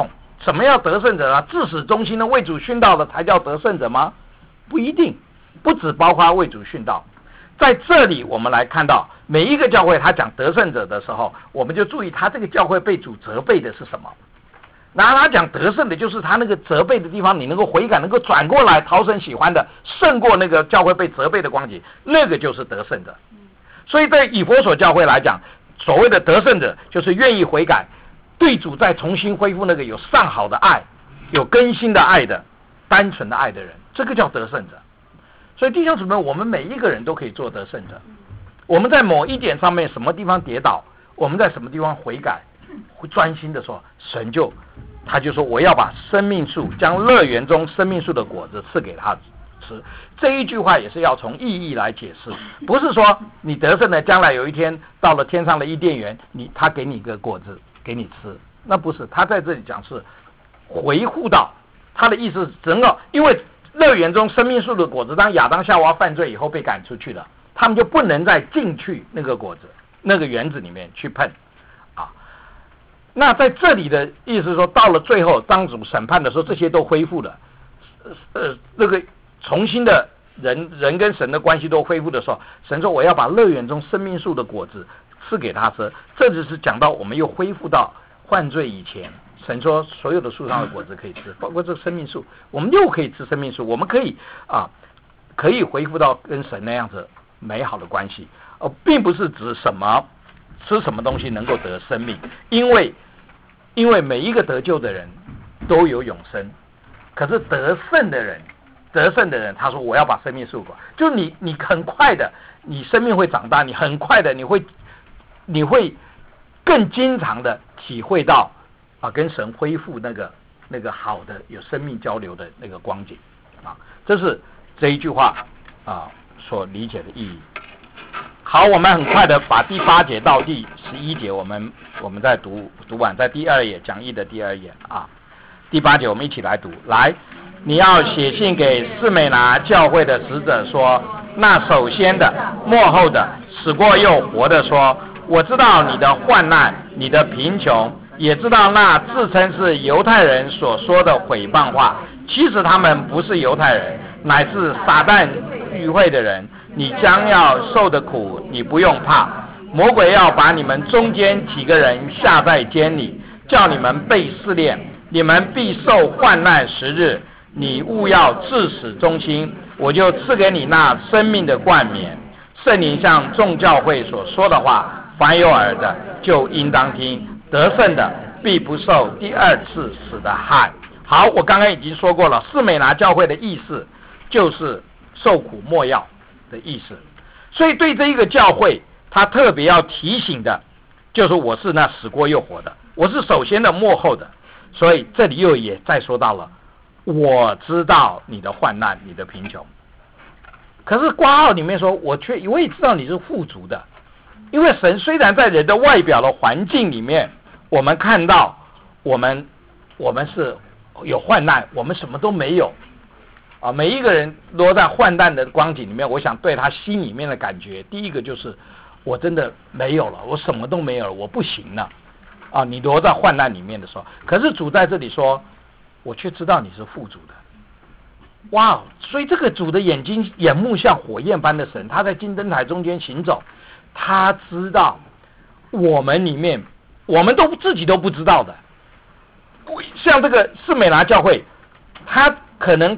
什么叫得胜者啊？自始忠心的为主殉道的才叫得胜者吗？不一定，不只包括为主殉道。在这里我们来看到每一个教会他讲得胜者的时候，我们就注意他这个教会被主责备的是什么。然后他讲得胜的就是他那个责备的地方，你能够悔改，能够转过来讨神喜欢的，胜过那个教会被责备的光景，那个就是得胜者。所以在以弗所教会来讲，所谓的得胜者就是愿意悔改，对主再重新恢复那个有上好的爱，有更新的爱的，单纯的爱的人，这个叫得胜者。所以弟兄姊妹，我们每一个人都可以做得胜者。我们在某一点上面什么地方跌倒，我们在什么地方悔改，会专心的说，神他就说我要把生命树，将乐园中生命树的果子赐给他吃。这一句话也是要从意义来解释，不是说你得胜的将来有一天到了天上的伊甸园，他给你一个果子给你吃，那不是。他在这里讲是回复到他的意思是整个，因为乐园中生命树的果子，当亚当夏娃犯罪以后被赶出去了，他们就不能再进去那个果子那个园子里面去碰啊。那在这里的意思是说，到了最后当主审判的时候，这些都恢复了，那个重新的人跟神的关系都恢复的时候，神说我要把乐园中生命树的果子赐给他吃。这就是讲到我们又恢复到犯罪以前，神说所有的树上的果子可以吃，包括这个生命树，我们又可以吃生命树，我们可以恢复到跟神那样子美好的关系，并不是指吃什么东西能够得生命，因为每一个得救的人都有永生，可是得胜的人，他说我要把生命树果，就是你很快的，你生命会长大，你很快的，你会更经常的体会到跟神恢复那个好的有生命交流的那个光景啊，这是这一句话所理解的意义。好，我们很快的把第8节到第11节，我们再读完，在第2页讲义的第2页啊，第8节我们一起来读。来，你要写信给士美拿教会的使者说，那首先的、末后的、死过又活的说，我知道你的患难、你的贫穷，也知道那自称是犹太人所说的毁谤话，其实他们不是犹太人，乃是撒旦与会的人。你将要受的苦，你不用怕。魔鬼要把你们中间几个人下在监里，叫你们被试炼，你们必受患难10日。你务要至死忠心，我就赐给你那生命的冠冕。圣灵向众教会所说的话，凡有耳的就应当听。得胜的必不受第2次死的害。好，我刚刚已经说过了，士美拿教会的意思就是受苦莫要的意思，所以对这一个教会，他特别要提醒的，就是我是那死过又活的，我是首先的末后的。所以这里又也再说到了，我知道你的患难，你的贫穷。可是括号里面说，我也知道你是富足的，因为神虽然在人的外表的环境里面，我们看到我们是有患难，我们什么都没有。每一个人落在患难的光景里面，我想对他心里面的感觉，第一个就是我真的没有了，我什么都没有了，我不行了你落在患难里面的时候，可是主在这里说，我却知道你是富足的。哇，所以这个主的眼目像火焰般的神，他在金灯台中间行走，他知道我们里面我们自己都不知道的。像这个士美拿教会，他可能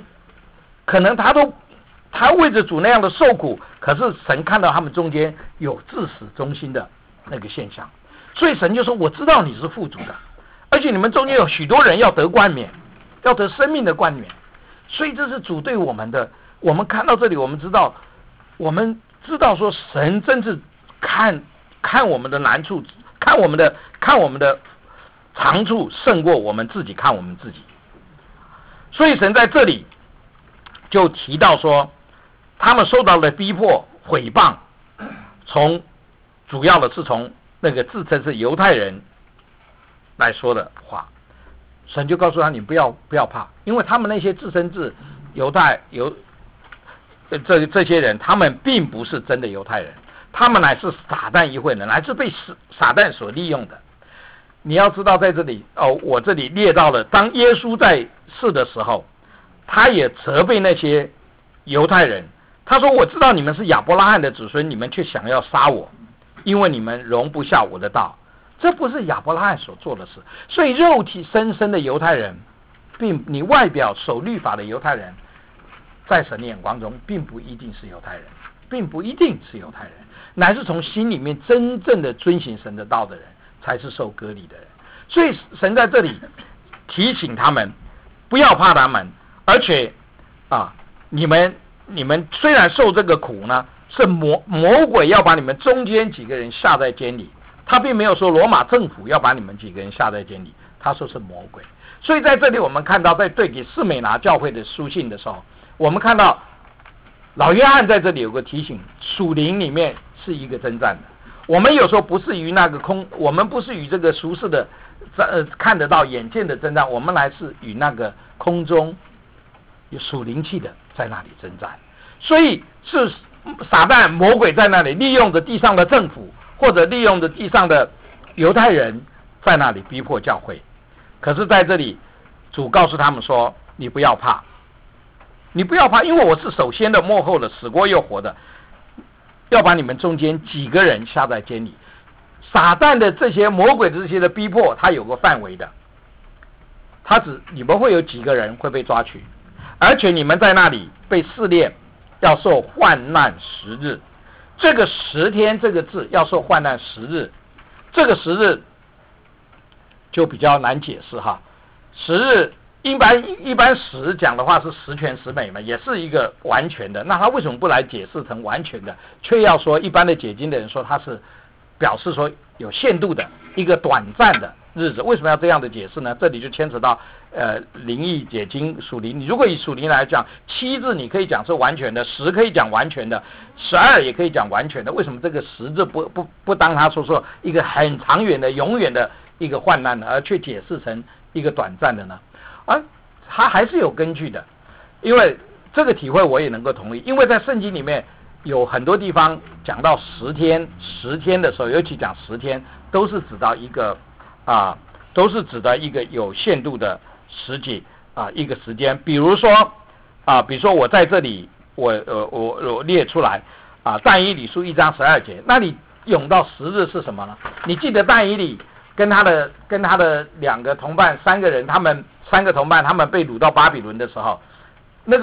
他为着主那样的受苦，可是神看到他们中间有至死忠心的那个现象，所以神就说我知道你是富足的，而且你们中间有许多人要得冠冕，要得生命的冠冕。所以这是主对我们的，我们看到这里，我们知道说神真是看我们的难处，看我们的长处胜过我们自己看我们自己。所以神在这里就提到说，他们受到了逼迫、毁谤，主要的是从那个自称是犹太人来说的话。神就告诉他，你不要怕，因为他们那些自称是这些人，他们并不是真的犹太人，他们乃是撒旦议会人，乃是被撒旦所利用的。 你要知道在这里我这里列到了，当耶稣在世的时候，他也责备那些犹太人，他说我知道你们是亚伯拉罕的子孙，你们却想要杀我，因为你们容不下我的道。这不是亚伯拉罕所做的事。所以肉体深深的犹太人，你外表守律法的犹太人，在神的眼光中并不一定是犹太人，并不一定是犹太人，乃是从心里面真正的遵行神的道的人才是受割礼的人。所以神在这里提醒他们不要怕他们，而且你们虽然受这个苦呢，是魔鬼要把你们中间几个人下在监里，他并没有说罗马政府要把你们几个人下在监里，他说是魔鬼。所以在这里我们看到，在对给士美拿教会的书信的时候，我们看到老约翰在这里有个提醒，属灵里面是一个征战的。我们有时候不是与那个我们不是与这个俗世的看得到眼见的征战，我们来是与那个空中有属灵气的在那里征战。所以是撒旦魔鬼在那里利用着地上的政府，或者利用着地上的犹太人在那里逼迫教会。可是在这里主告诉他们说，你不要怕，你不要怕，因为我是首先的末后的，死过又活的，要把你们中间几个人下在监里。撒旦的这些魔鬼的这些的逼迫，他有个范围的，你们会有几个人会被抓取，而且你们在那里被试炼，要受患难10日。这个10天这个字要受患难10日，这个10日就比较难解释哈。10日一般10讲的话是十全十美嘛，也是一个完全的。那他为什么不来解释成完全的，却要说一般的解经的人说他是表示说有限度的一个短暂的日子？为什么要这样的解释呢？这里就牵扯到灵异解经属灵。你如果以属灵来讲，7字你可以讲是完全的，10可以讲完全的，12也可以讲完全的。为什么这个10字不当他说一个很长远的永远的一个患难呢，而却解释成一个短暂的呢？他还是有根据的，因为这个体会我也能够同意。因为在圣经里面有很多地方讲到10天的时候，尤其讲10天，都是指到一个有限度的时节一个时间。比如说我在这里我列出来但以理书1章12节，那你用到10日是什么呢？你记得但以理跟他的2个同伴3个人，他们3个同伴他们被掳到巴比伦的时候，那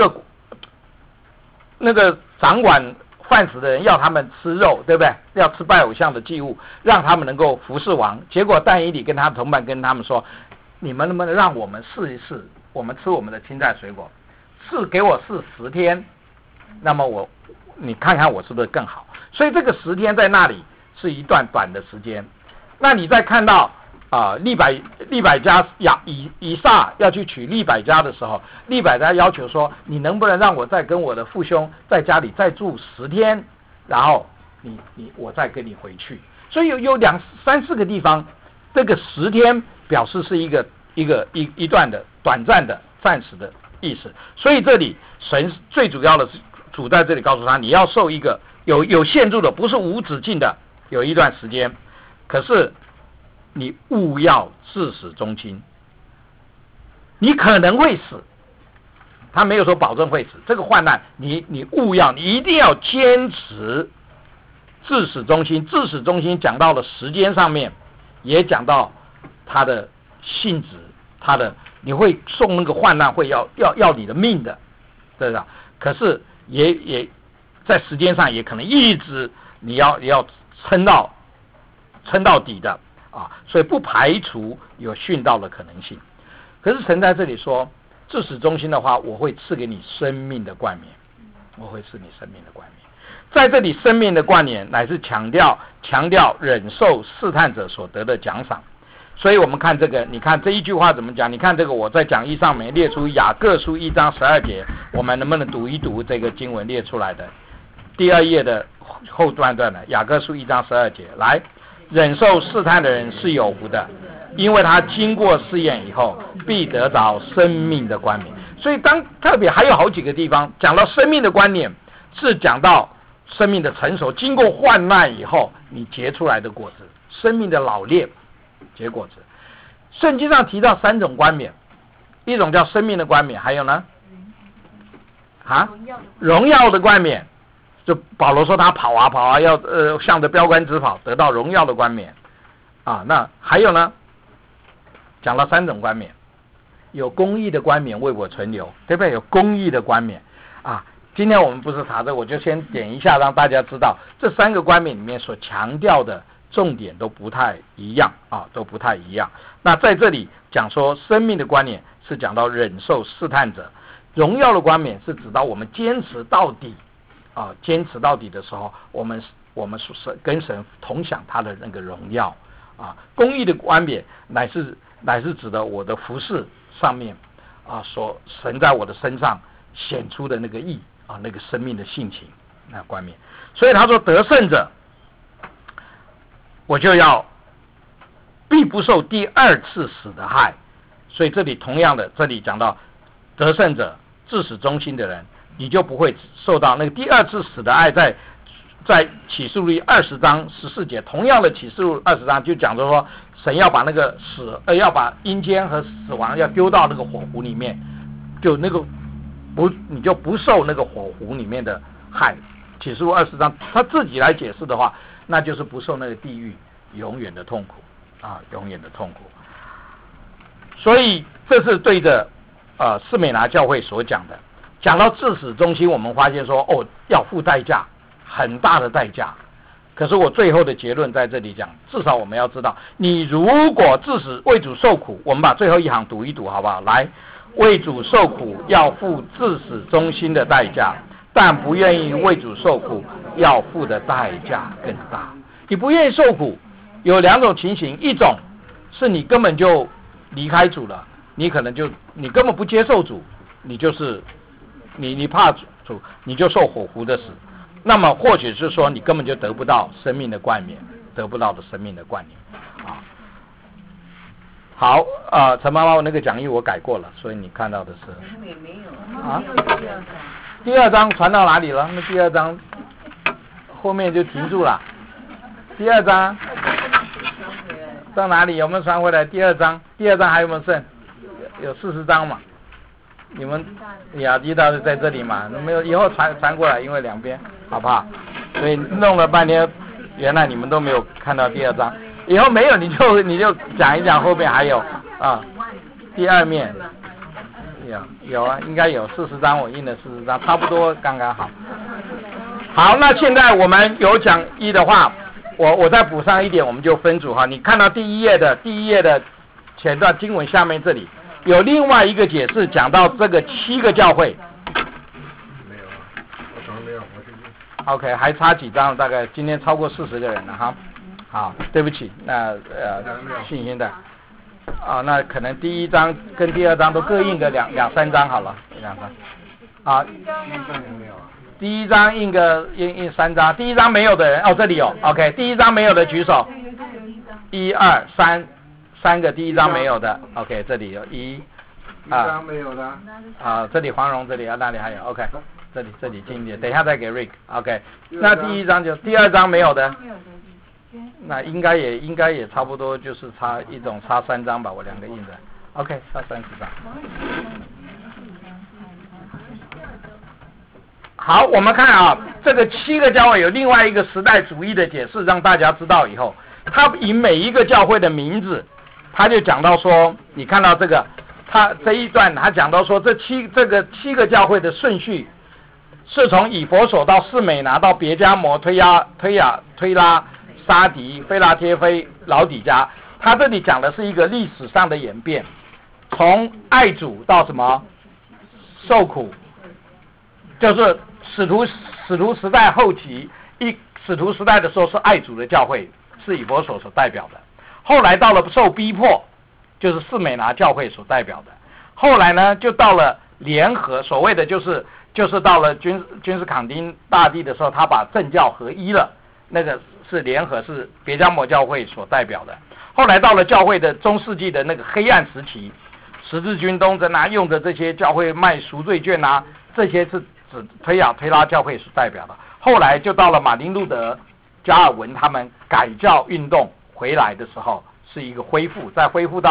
个掌管犯死的人要他们吃肉，对不对？要吃拜偶像的祭物，让他们能够服侍王。结果但以理跟他的同伴跟他们说，你们能不能让我们试一试，我们吃我们的青菜水果，给我试10天，那么你看看我是不是更好。所以这个10天在那里是一段短的时间。那你再看到利百加以撒要去娶利百加的时候，利百加要求说，你能不能让我再跟我的父兄在家里再住10天，然后我再跟你回去。所以有2、3、4个地方，这个10天表示是一段的短暂的暂时的意思。所以这里神最主要的是主在这里告诉他，你要受一个有限度的，不是无止境的，有一段时间。可是你务要至死忠心，你可能会死，他没有说保证会死。这个患难你一定要坚持至死忠心。至死忠心讲到了时间上面，也讲到他的性质，你会受那个患难，会要你的命的，对吧？可是也在时间上也可能一直你要撑到底的所以不排除有殉道的可能性。可是神在这里说，至死忠心的话，我会赐给你生命的冠冕，我会赐你生命的冠冕。在这里生命的冠冕乃是强调忍受试探者所得的奖赏。所以我们看这个，你看这一句话怎么讲？你看这个我在讲义上面列出雅各书1章12节，我们能不能读一读这个经文列出来的第2页的后段的雅各书1章12节？来，忍受试探的人是有福的，因为他经过试验以后，必得着生命的冠冕。所以特别还有好几个地方讲到生命的观念，是讲到生命的成熟，经过患难以后你结出来的果子，生命的老练结果子。 圣经上提到3种冠冕，一种叫生命的冠冕，还有呢？荣耀的冠冕。就保罗说他跑啊，要向着标杆直跑，得到荣耀的冠冕啊。那还有呢？讲了3种冠冕，有公义的冠冕为我存留，对不对？有公义的冠冕啊。今天我们不是查这，我就先点一下，让大家知道这3个冠冕里面所强调的重点都不太一样啊，都不太一样。那在这里讲说，生命的冠冕是讲到忍受试探者，荣耀的冠冕是指到我们坚持到底。坚持到底的时候，我们跟神同享他的那个荣耀啊。公义的冠冕乃是指的我的服事上面所神在我的身上显出的那个义啊，那个生命的性情那冠冕。所以他说得胜者，我就要必不受第2次死的害。所以这里同样的，这里讲到得胜者，至死忠心的人。你就不会受到那个第2次死的害。在启示录20章14节，同样的启示录20章就讲着说，神要把那个要把阴间和死亡要丢到那个火湖里面，就那个你就不受那个火湖里面的害。启示录20章他自己来解释的话，那就是不受那个地狱永远的痛苦啊，永远的痛苦。所以这是对着士美拿教会所讲的。讲到至死忠心，我们发现说要付代价，很大的代价。可是我最后的结论在这里讲，至少我们要知道，你如果至死为主受苦，我们把最后一行读一读好不好？来，为主受苦要付至死忠心的代价，但不愿意为主受苦要付的代价更大。你不愿意受苦有2种情形，一种是你根本就离开主了，你可能你根本不接受主，你就是你怕主，你就受火湖的死。那么或许是说你根本就得不到生命的冠冕，得不到的生命的冠冕啊。好，陈妈妈，我那个讲义我改过了，所以你看到的是第2章传到哪里了？那第2章后面就停住了。第2章到哪里？有没有传回来？第2章还有没有剩？有40章嘛？你们雅基道是在这里嘛？没有，以后传过来，因为2边，好不好？所以弄了半天，原来你们都没有看到第2章。以后没有，你就讲一讲后面还有第2面有啊，应该有40章，我印了40章，差不多刚刚好。好，那现在我们有讲义的话，我再补上一点，我们就分组哈。你看到第一页的前段经文下面这里。有另外一个解释，讲到这个7个教会。 没有，我从来没有，我就。 OK， 还差几张？大概今天超过40个人了哈。好，对不起，那信心的。那可能第1章跟第2章都各印个两三张好了，2张。第1章印3张，第1章没有的人这里有 ，OK， 第1章没有的举手。1、2、3个第1章没有的 ，OK， 这里有1 张没有的这里黄蓉，这里那里还有 ，OK， 这里近一点，等一下再给 Rick，OK， 那第1章第2章没有的，那应该也差不多，就是差3张吧，我2个印的 ，OK， 差30张。好，我们看这个7个教会有另外一个时代主义的解释，让大家知道以后，他以每一个教会的名字。他就讲到说，你看到这个，他这一段他讲到说，这7个教会的顺序是从以弗所到士美拿到别迦摩、推拉、沙迪、菲拉帖菲、老底嘉。他这里讲的是一个历史上的演变，从爱主到什么受苦，就是使徒时代后期，使徒时代的时候是爱主的教会，是以弗所所代表的。后来到了受逼迫，就是士美拿教会所代表的。后来呢，就到了联合，所谓的就是到了君士坦丁大帝的时候，他把政教合一了，那个是联合，是别迦摩教会所代表的。后来到了教会的中世纪的那个黑暗时期，十字军东征用的这些教会卖赎罪券这些是指推拉教会所代表的。后来就到了马丁路德、加尔文他们改教运动回来的时候，是一个恢复，再恢复到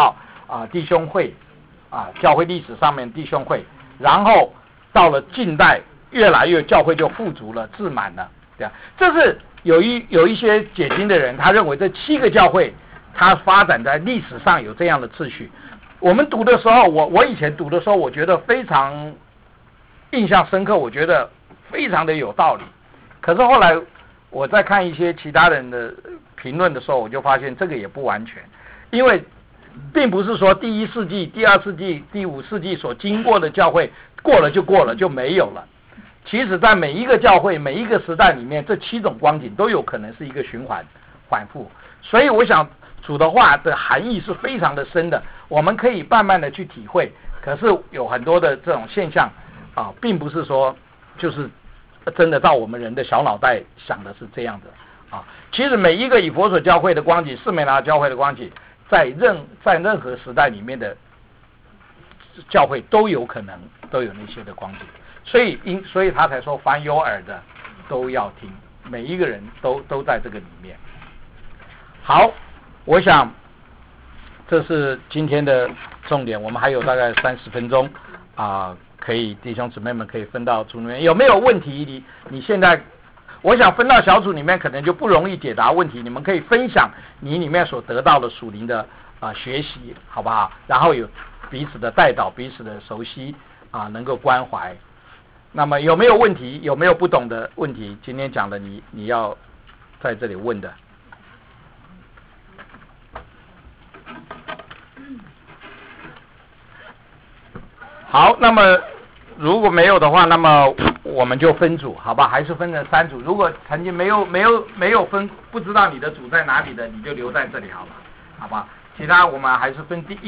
弟兄会教会历史上面弟兄会，然后到了近代越来越教会就富足了，自满了，对啊，这是有一些解经的人，他认为这7个教会它发展在历史上有这样的次序。我们读的时候，我以前读的时候，我觉得非常印象深刻，我觉得非常的有道理。可是后来我在看一些其他人的评论的时候，我就发现这个也不完全，因为并不是说第1世纪、第2世纪、第5世纪所经过的教会过了就过了就没有了。其实在每一个教会、每一个时代里面，这7种光景都有可能是一个循环反复。所以我想主的话的含义是非常的深的，我们可以慢慢的去体会。可是有很多的这种现象并不是说就是真的照我们人的小脑袋想的是这样的其实每一个以弗所教会的光景、士美拿教会的光景，在任何时代里面的教会都有可能都有那些的光景，所以他才说凡有耳的都要听，每一个人都在这个里面。好，我想这是今天的重点，我们还有大概30分钟可以弟兄姊妹们可以分到组里面，有没有问题？你现在我想分到小组里面可能就不容易解答问题，你们可以分享你里面所得到的属灵的学习，好不好？然后有彼此的带导，彼此的熟悉能够关怀。那么有没有问题？有没有不懂的问题？今天讲的你要在这里问的。好，那么如果没有的话，那么我们就分组，好吧？还是分成3组。如果曾经没有分，不知道你的组在哪里的，你就留在这里好了，好吧？其他我们还是分第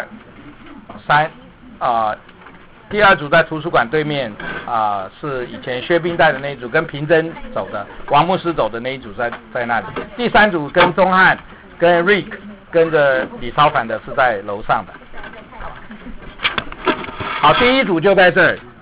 1、2、3第2组在图书馆对面是以前薛冰带的那一组，跟平真走的，王牧师走的那一组在那里。第3组跟钟汉、跟 Rick、跟着李超凡的是在楼上的。好，第1组就在这儿。